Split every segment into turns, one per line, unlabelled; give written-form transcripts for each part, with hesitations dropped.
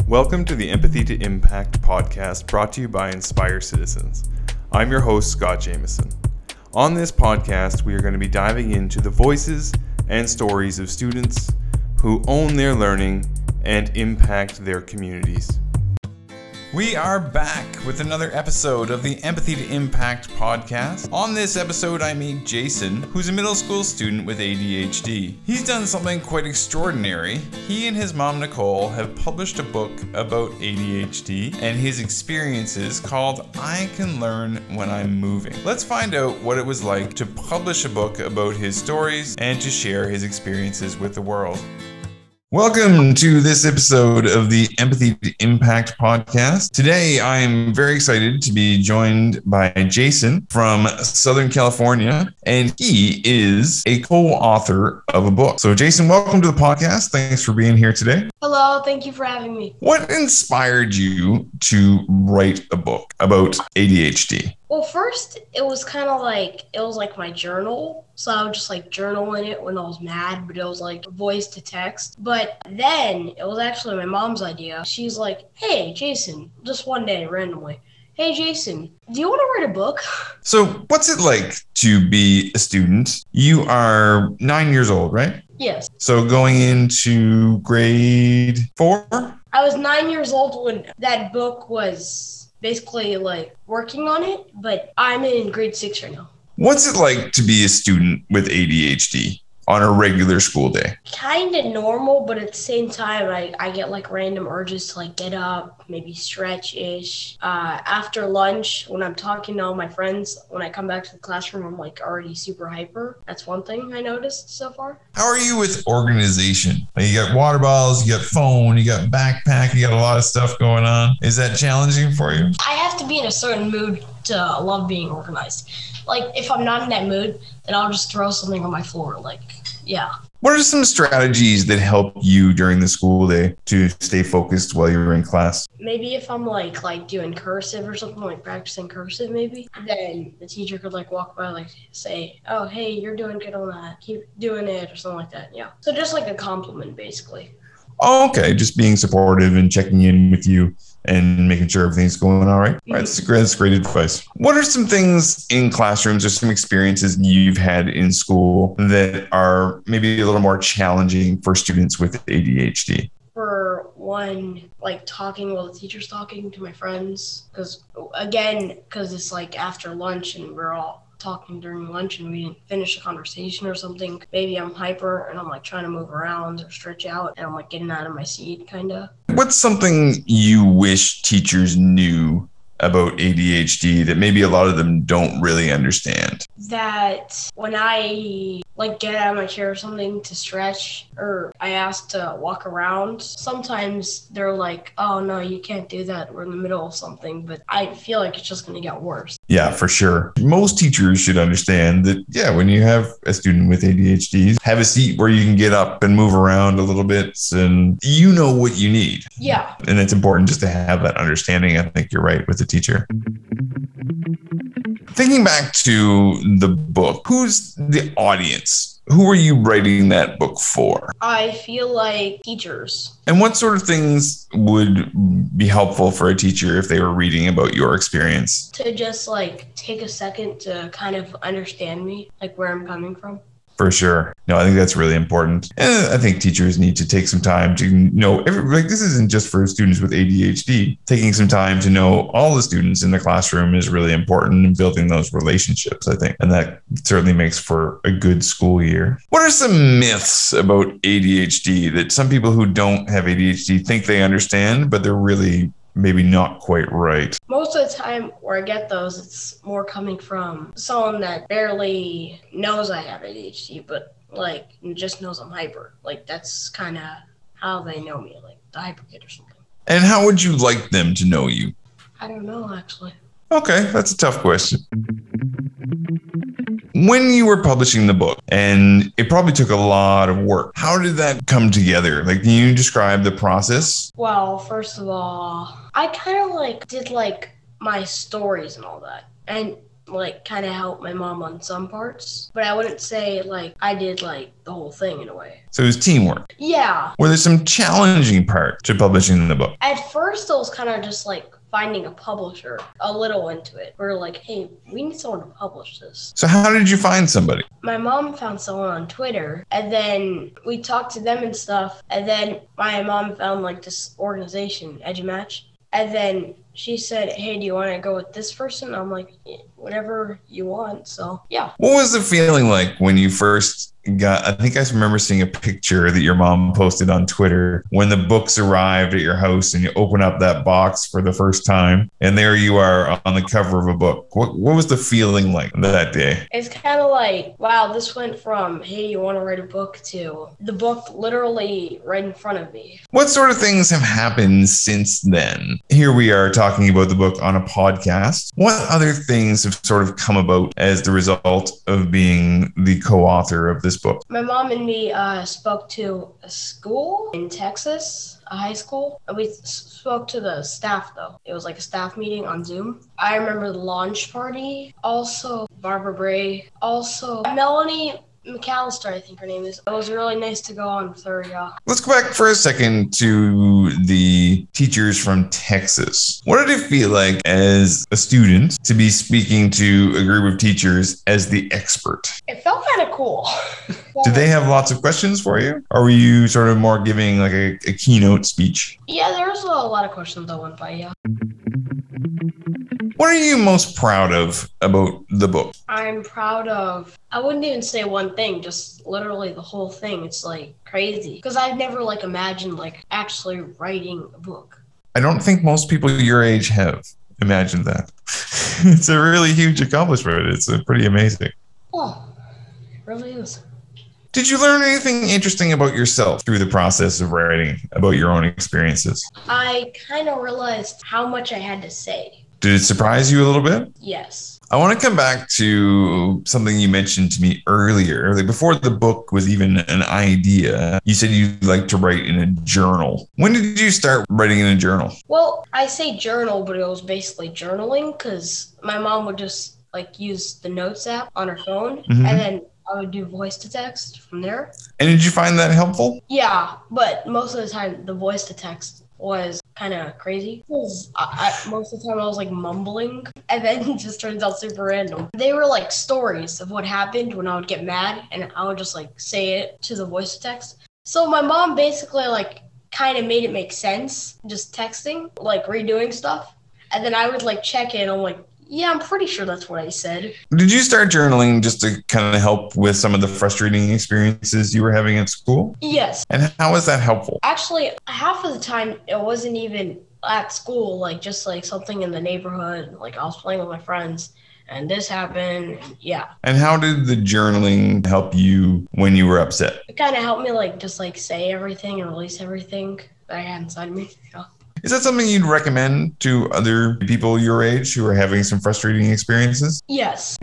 Welcome to the Empathy to Impact podcast brought to you by Inspire Citizens. I'm your host, Scott Jameson. On this podcast, we are going to be diving into the voices and stories of students who own their learning and impact their communities. We are back with another episode of the Empathy to Impact podcast. On this episode, I meet Jason, who's a middle school student with ADHD. He's done something quite extraordinary. He and his mom, Nicole, have published a book about ADHD and his experiences called I Can Learn When I'm Moving. Let's find out what it was like to publish a book about his stories and to share his experiences with the world. Welcome to this episode of the Empathy to Impact podcast. Today, I'm very excited to be joined by Jason from Southern California, and he is a co-author of a book. So Jason, welcome to the podcast. Thanks for being here today.
Hello, thank you for having me.
What inspired you to write a book about ADHD?
Well, first, it was like my journal. So I would just journal in it when I was mad, but it was voice to text. But then it was actually my mom's idea. She's like, hey, Jason, just one day randomly. Hey, Jason, do you want to write a book?
So what's it like to be a student? You are 9 years old, right?
Yes.
So going into grade 4?
I was 9 years old when that book was basically working on it, but I'm in grade 6 right now.
What's it like to be a student with ADHD on a regular school day?
Kind of normal, but at the same time, I get random urges to get up, maybe stretch-ish. After lunch, when I'm talking to all my friends, when I come back to the classroom, I'm already super hyper. That's one thing I noticed so far.
How are you with organization? You got water bottles, you got phone, you got backpack, you got a lot of stuff going on. Is that challenging for you?
I have to be in a certain mood to love being organized. If I'm not in that mood, then I'll just throw something on my floor. Yeah.
What are some strategies that help you during the school day to stay focused while you're in class?
Maybe if I'm doing cursive or something, practicing cursive maybe, then the teacher could walk by, say, oh, hey, you're doing good on that. Keep doing it or something like that. Yeah. So just a compliment basically.
Oh, okay. Just being supportive and checking in with you and making sure everything's going all right. Mm-hmm. That's great advice. What are some things in classrooms or some experiences you've had in school that are maybe a little more challenging for students with ADHD?
For one, talking while the teacher's talking to my friends. Because it's after lunch and we're all talking during lunch and we didn't finish a conversation or something. Maybe I'm hyper and I'm trying to move around or stretch out and I'm getting out of my seat kind of. What's
something you wish teachers knew about ADHD that maybe a lot of them don't really understand?
That when I get out of my chair or something to stretch, or I ask to walk around, sometimes they're oh no, you can't do that, we're in the middle of something, but I feel it's just going to get worse. Yeah, for sure. Most teachers should understand that, when you have a student with ADHD, have a seat where you can get up and move around a little bit and you know what you need. Yeah.
And it's important just to have that understanding. I think you're right with the teacher. Thinking back to the book, who's the audience? Who are you writing that book for?
I feel like teachers.
And what sort of things would be helpful for a teacher if they were reading about your experience?
To just take a second to kind of understand me, where I'm coming from.
For sure. No, I think that's really important. And I think teachers need to take some time to know, this isn't just for students with ADHD. Taking some time to know all the students in the classroom is really important in building those relationships, I think. And that certainly makes for a good school year. What are some myths about ADHD that some people who don't have ADHD think they understand, but they're really maybe not quite right?
Most of the time where I get those, it's more coming from someone that barely knows I have ADHD, but just knows I'm hyper. That's kind of how they know me, the hyper kid or something.
And how would you like them to know you?
I don't know, actually.
Okay, that's a tough question. When you were publishing the book, and it probably took a lot of work, how did that come together? Can you describe the process?
Well, first of all, I kind of did my stories and all that. And like kind of help my mom on some parts, but I wouldn't say like I did like the whole thing in a way.
So it was teamwork.
Yeah.
Were there some challenging parts to publishing the book?
At first, it was kind of just like finding a publisher, a little into it. We're like, hey, we need someone to publish this.
So how did you find somebody?
My mom found someone on Twitter, and then we talked to them and stuff, and then my mom found like this organization, EduMatch, and then she said, hey, do you want to go with this person? I'm like, yeah, whatever you want. So, yeah.
What was the feeling like when you first I think I remember seeing a picture that your mom posted on Twitter when the books arrived at your house and you open up that box for the first time and there you are on the cover of a book. What was the feeling like that day?
It's kind of like, wow, this went from, hey, you want to write a book to the book literally right in front of me.
What sort of things have happened since then? Here we are talking about the book on a podcast. What other things have sort of come about as the result of being the co-author of this book?
My mom and me spoke to a school in Texas, a high school. We spoke to the staff, though. It was like a staff meeting on Zoom. I remember the launch party. Also, Barbara Bray. Also, Melanie McAllister, I think her name is. It was really nice to go on with her, yeah.
Let's go back for a second to the teachers from Texas. What did it feel like as a student to be speaking to a group of teachers as the expert?
It felt kind of cool.
Did they have lots of questions for you? Or were you sort of more giving like a keynote speech?
Yeah, there was a lot of questions that went by, yeah.
What are you most proud of about the book?
I'm proud of, I wouldn't even say one thing, just literally the whole thing. It's like crazy because I've never like imagined like actually writing a book.
I don't think most people your age have imagined that. It's a really huge accomplishment. It's pretty amazing.
Oh, it really is.
Did you learn anything interesting about yourself through the process of writing about your own experiences?
I kind of realized how much I had to say.
Did it surprise you a little bit?
Yes.
I want to come back to something you mentioned to me earlier. Like before the book was even an idea, you said you like to write in a journal. When did you start writing in a journal?
Well, I say journal, but it was basically journaling because my mom would just like use the notes app on her phone and then I would do voice to text from there.
And did you find that helpful?
Yeah, but most of the time the voice to text was kind of crazy because most of the time I was like mumbling and then it just turns out super random. They were like stories of what happened when I would get mad and I would just like say it to the voice to text. So my mom basically like kind of made it make sense just texting, like redoing stuff. And then I would like check it and I'm like, yeah, I'm pretty sure that's what I said.
Did you start journaling just to kind of help with some of the frustrating experiences you were having at school?
Yes.
And how was that helpful?
Actually, half of the time it wasn't even at school, like just like something in the neighborhood. Like I was playing with my friends and this happened. Yeah.
And how did the journaling help you when you were upset?
It kind of helped me like just like say everything and release everything that I had inside me. Yeah.
Is that something you'd recommend to other people your age who are having some frustrating experiences?
Yes.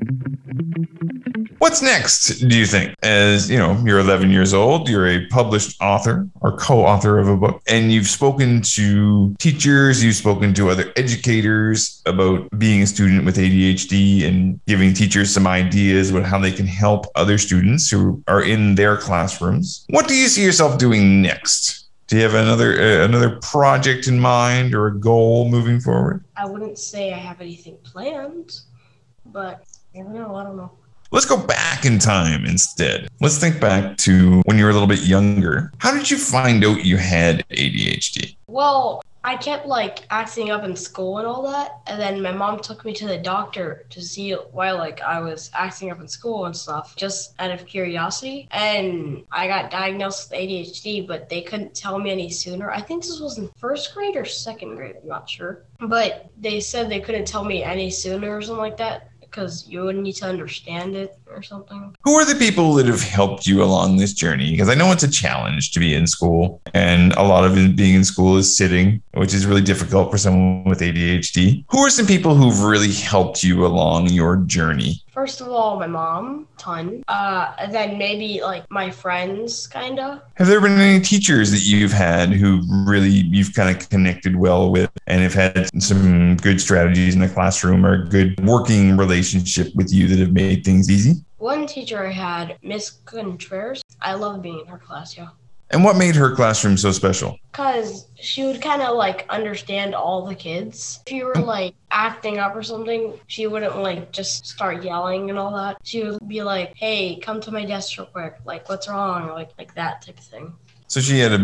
What's next, do you think? As you know, you're 11 years old, you're a published author or co-author of a book, and you've spoken to teachers, you've spoken to other educators about being a student with ADHD and giving teachers some ideas about how they can help other students who are in their classrooms. What do you see yourself doing next? Do you have another project in mind or a goal moving forward?
I wouldn't say I have anything planned, but I don't know.
Let's go back in time instead. Let's think back to when you were a little bit younger. How did you find out you had ADHD?
Well, I kept like acting up in school and all that. And then my mom took me to the doctor to see why like I was acting up in school and stuff, just out of curiosity. And I got diagnosed with ADHD, but they couldn't tell me any sooner. I think this was in first grade or second grade, I'm not sure. But they said they couldn't tell me any sooner or something like that, because you would need to understand it or something.
Who are the people that have helped you along this journey? Because I know it's a challenge to be in school, and a lot of being in school is sitting, which is really difficult for someone with ADHD. Who are some people who've really helped you along your journey?
First of all, my mom, ton. And then maybe like my friends, kinda.
Have there been any teachers that you've had who really you've kind of connected well with and have had some good strategies in the classroom or a good working relationship with you that have made things easy?
One teacher I had, Miss Contreras. I love being in her class, yeah.
And what made her classroom so special?
Because she would kind of like understand all the kids. If you were like acting up or something, she wouldn't like just start yelling and all that. She would be like, hey, come to my desk real quick. Like, what's wrong? Like that type of thing.
So she had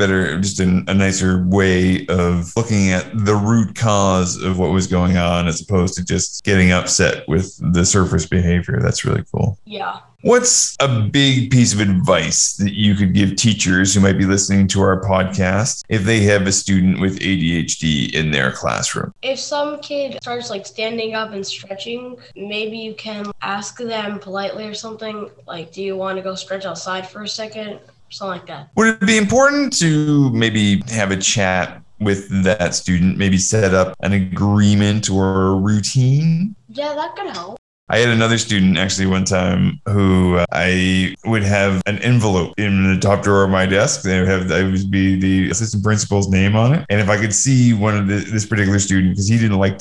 a nicer way of looking at the root cause of what was going on as opposed to just getting upset with the surface behavior. That's really cool.
Yeah.
What's a big piece of advice that you could give teachers who might be listening to our podcast if they have a student with ADHD in their classroom?
If some kid starts like standing up and stretching, maybe you can ask them politely or something, like, do you want to go stretch outside for a second? Something like that.
Would it be important to maybe have a chat with that student, maybe set up an agreement or a routine?
Yeah, that could help.
I had another student actually one time who I would have an envelope in the top drawer of my desk. There would be the assistant principal's name on it. And if I could see this particular student, because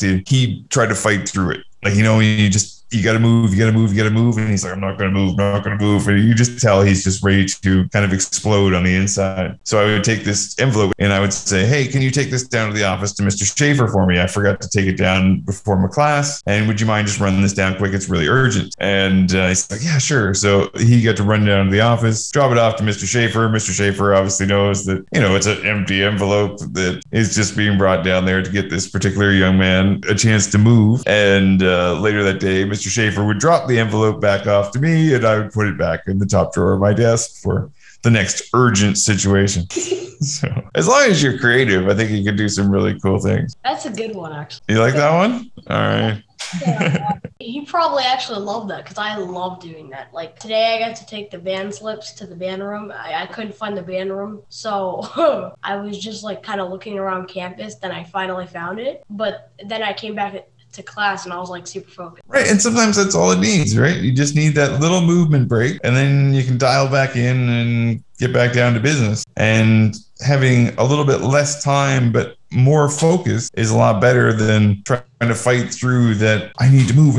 he tried to fight through it. Like, you got to move. And he's like, I'm not going to move. And you just tell he's just ready to kind of explode on the inside. So I would take this envelope and I would say, hey, can you take this down to the office to Mr. Schaefer for me? I forgot to take it down before my class. And would you mind just running this down quick? It's really urgent. And he's like, yeah, sure. So he got to run down to the office, drop it off to Mr. Schaefer. Mr. Schaefer obviously knows that, it's an empty envelope that is just being brought down there to get this particular young man a chance to move. And later that day, Mr. Schaefer would drop the envelope back off to me and I would put it back in the top drawer of my desk for the next urgent situation. So as long as you're creative, I think you can do some really cool things.
That's a good one, actually.
You like that one? All right.
Yeah, he probably actually loved that because I love doing that. Like today I got to take the band slips to the band room. I couldn't find the band room. So I was just like kind of looking around campus. Then I finally found it. But then I came back to class and I was like super focused.
Right. And sometimes that's all it needs, right? You just need that little movement break and then you can dial back in and get back down to business. And having a little bit less time, but more focus is a lot better than trying to fight through that. I need to move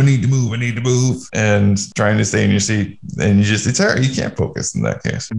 and trying to stay in your seat. And it's hard. You can't focus in that case.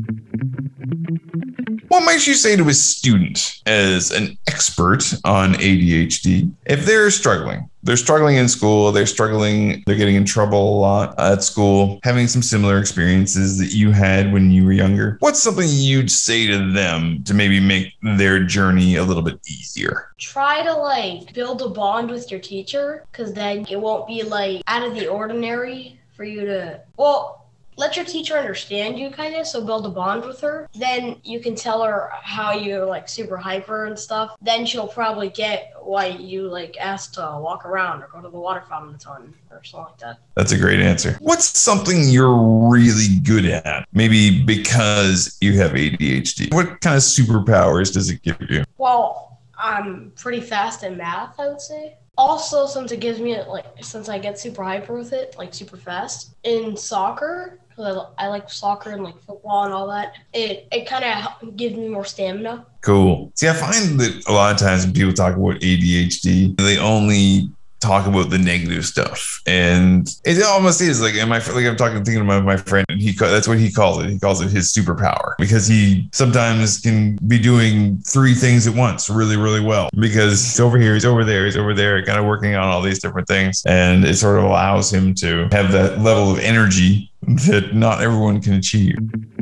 What might you say to a student as an expert on ADHD if they're struggling? They're struggling in school, they're getting in trouble a lot at school, having some similar experiences that you had when you were younger. What's something you'd say to them to maybe make their journey a little bit easier?
Try to build a bond with your teacher, because then it won't be out of the ordinary for you to, let your teacher understand you kind of, so build a bond with her. Then you can tell her how you're super hyper and stuff. Then she'll probably get why you asked to walk around or go to the water fountain a ton or something like that.
That's a great answer. What's something you're really good at? Maybe because you have ADHD. What kind of superpowers does it give you?
Well, I'm pretty fast in math, I would say. Also, since it gives me since I get super hyper with it, super fast in soccer, because I like soccer and football and all that, it kind of gives me more stamina.
Cool. See, I find that a lot of times when people talk about ADHD, they only talk about the negative stuff, and it almost is I'm thinking about my friend, and that's what he calls it. He calls it his superpower, because he sometimes can be doing 3 things at once really, really well, because he's over here, he's over there, kind of working on all these different things, and it sort of allows him to have that level of energy that not everyone can achieve.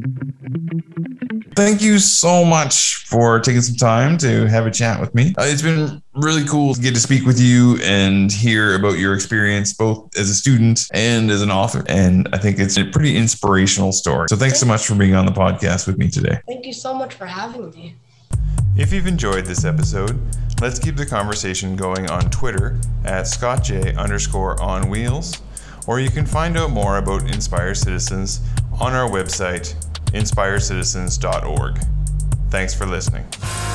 Thank you so much for taking some time to have a chat with me. It's been really cool to get to speak with you and hear about your experience, both as a student and as an author. And I think it's a pretty inspirational story. So thanks so much for being on the podcast with me today.
Thank you so much for having me.
If you've enjoyed this episode, let's keep the conversation going on Twitter at ScottJ_onwheels, or you can find out more about Inspire Citizens on our website, inspirecitizens.org. Thanks for listening.